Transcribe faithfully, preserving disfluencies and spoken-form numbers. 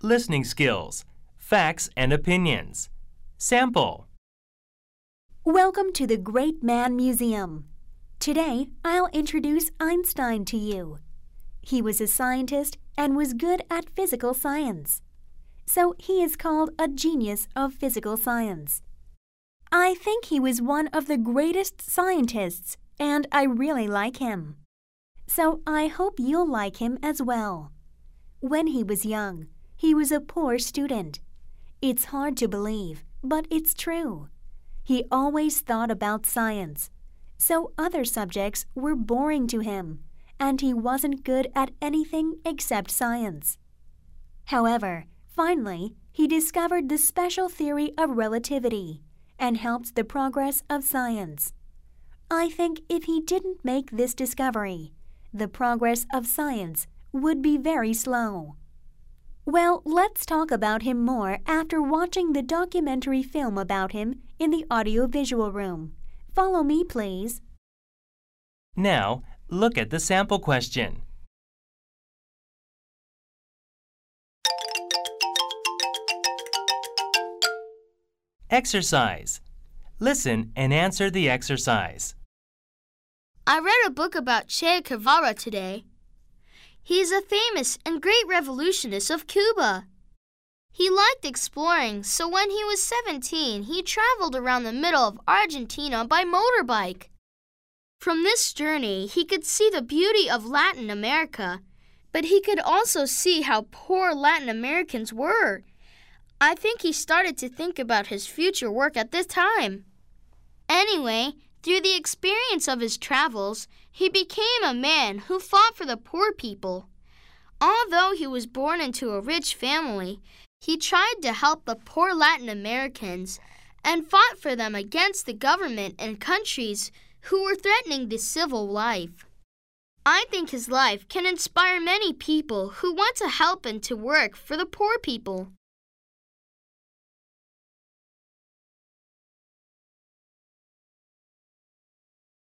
Listening skills, facts and opinions. Sample. Welcome to the Great Man Museum. Today, I'll introduce Einstein to you. He was a scientist and was good at physical science. So he is called a genius of physical science. I think he was one of the greatest scientists, and I really like him. So I hope you'll like him as well. When he was young, he was a poor student. It's hard to believe, but it's true. He always thought about science, so other subjects were boring to him, and he wasn't good at anything except science. However, finally, he discovered the special theory of relativity and helped the progress of science. I think if he didn't make this discovery, the progress of science would be very slow. Well, let's talk about him more after watching the documentary film about him in the audiovisual room. Follow me, please. Now, look at the sample question. Exercise. Listen and answer the exercise. I read a book about Che Guevara today. He is a famous and great revolutionist of Cuba. He liked exploring, so when he was seventeen, he traveled around the middle of Argentina by motorbike. From this journey, he could see the beauty of Latin America, but he could also see how poor Latin Americans were. I think he started to think about his future work at this time. Anyway, through the experience of his travels, he became a man who fought for the poor people. Although he was born into a rich family, he tried to help the poor Latin Americans and fought for them against the government and countries who were threatening the civil life. I think his life can inspire many people who want to help and to work for the poor people.